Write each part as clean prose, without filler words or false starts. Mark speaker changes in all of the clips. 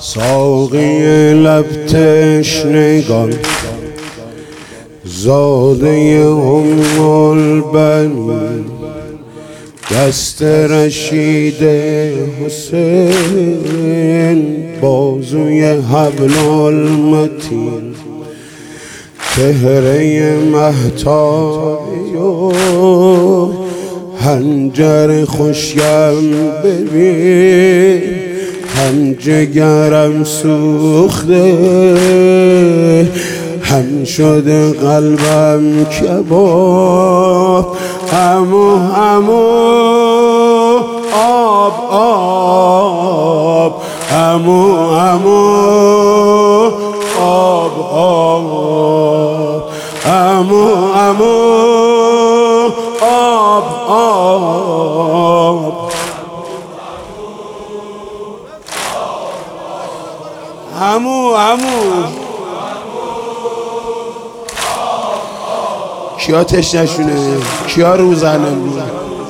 Speaker 1: ساقی لب تشنگان زاده البنین دست رشید حسین بازوی حبل المتین چهره مهتابی و هنجر خوشیم ببین هم جگرم سوخته هم شده قلبم کباب همو آب آب همو آب آب همو آب آب همو کیا تشنشونه کیا روزنه بود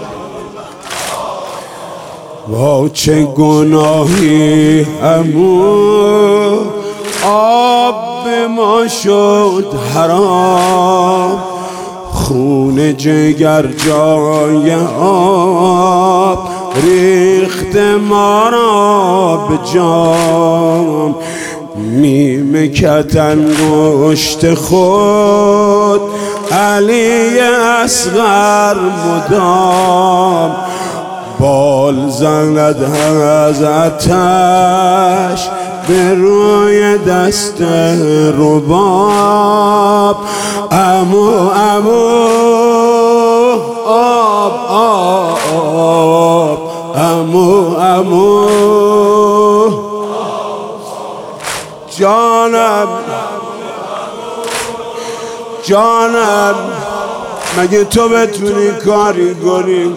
Speaker 1: وا چه گناهی همو آب به ما شد حرام خون جگر جای آب ریخت ما را به جام میمکت انگشت خود علی اصغر مدام بال زند از آتش به روی دست رباب امو آب آب امو جانم مگه تو بتونی کاری کنی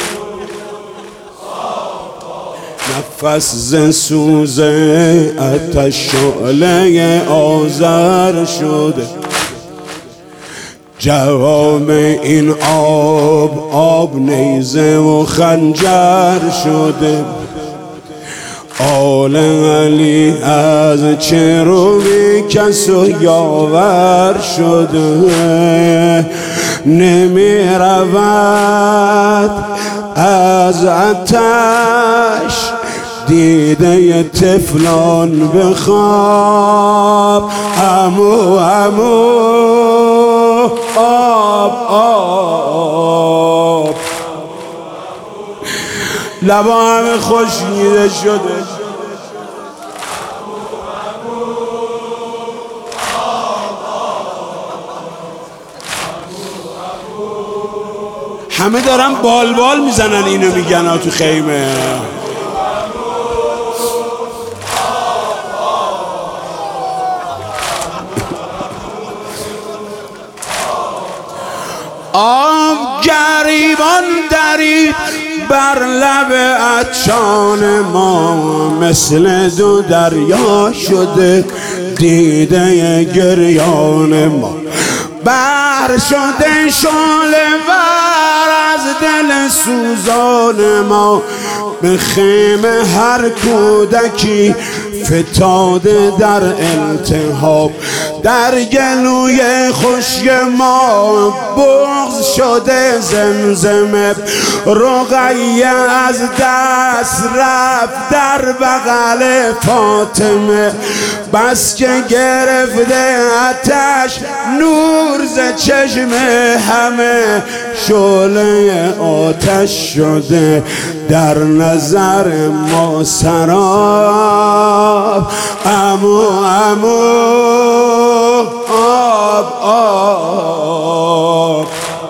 Speaker 1: نفس ز سوز آتش شعله آذر شده جواب این آب نیزه و خنجر شده آل علی از چروبی کس و یاور شده نمی رود از آتش دیده طفلان به خواب امو آب آب لبا همه خشکیده شده همه دارن بال میزنن اینو میگن ها تو خیمه آب گریبان درید بر لب عطشان ما مثل دو دریا شده دیده گریان ما بر شده شعله ور از دل سوزان ما به خیمه هر کودکی فتاده در التهاب در گلوی خشک ما بغض شده زمزمه رقیه از دست رفت در بغل فاطمه بس که گرفته آتش نور ز چشم همه شعله آتش شده در نظر ما سراب امو آب آب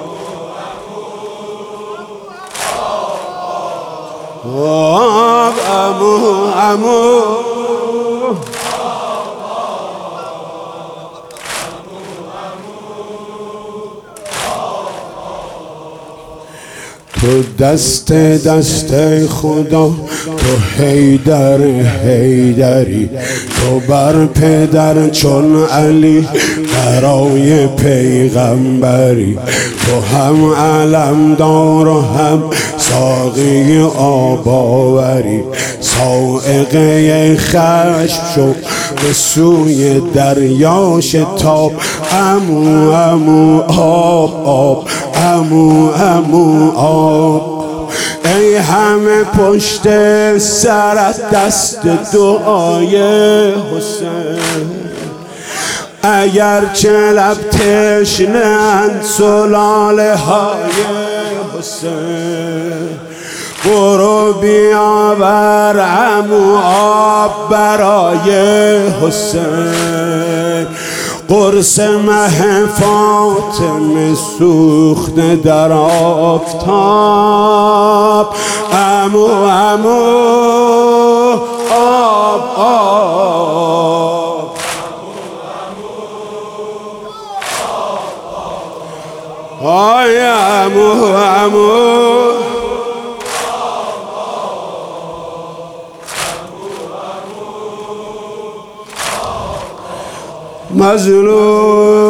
Speaker 1: امو تو دست خدا، تو حیدر حیدری، تو بر پدر چون علی برای پیغمبری، تو هم علمدار و هم ساقی آب آوری، صاعقه خشم شو به سوی دریا شتاب، عمو عمو آب آب، عمو عمو آب. ای همه پشت سرت دست دعای حسین، اگر چه لب تشنه‌اند سلاله های حسین، برو بیاور عمو آب برای حسین، قرص مه فاطمه سوخته در آفتاب، عمو عمو آب آب، آی عمو عمو مظلوم